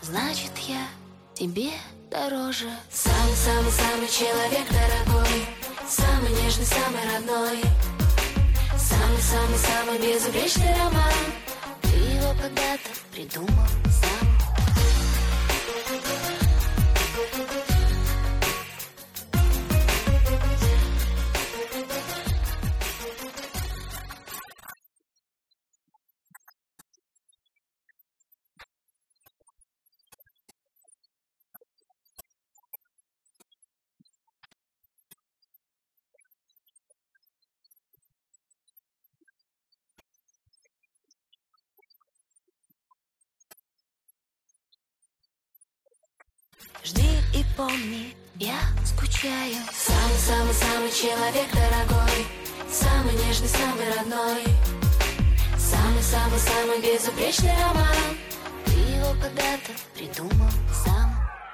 значит я тебе дороже. Самый-самый-самый человек дорогой, самый нежный, самый родной, самый-самый-самый безупречный роман. Ты его когда-то придумал сам. Жди и помни, я скучаю. Самый-самый-самый человек дорогой, самый нежный, самый родной, самый-самый-самый безупречный роман. Ты его когда-то придумал сам.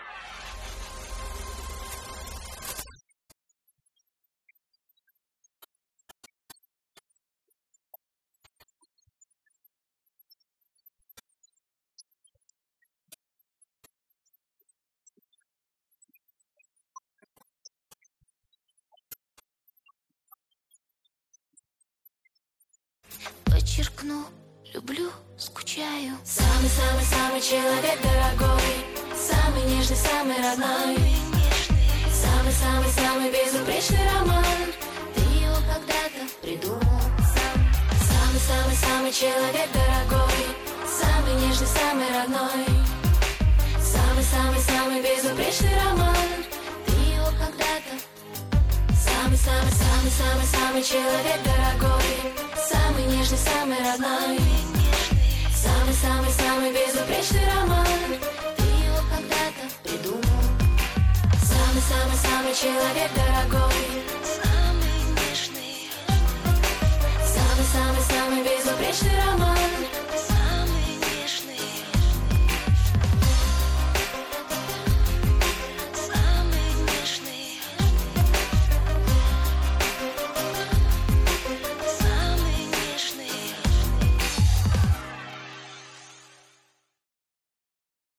Подчеркну, люблю, скучаю. Самый-самый-самый человек дорогой, самый нежный, самый родной, самый-самый-самый безупречный роман. Ты его когда-то придумал сам. Самый-самый-самый человек дорогой, самый нежный, самый родной, самый-самый-самый безупречный роман. Ты его когда-то. Самый-самый-самый-самый человек дорогой, самый нежный, самый родной, самый-самый-самый безупречный роман. Ты его когда-то придумал. Самый-самый-самый человек дорогой, самый нежный, самый-самый-самый безупречный роман.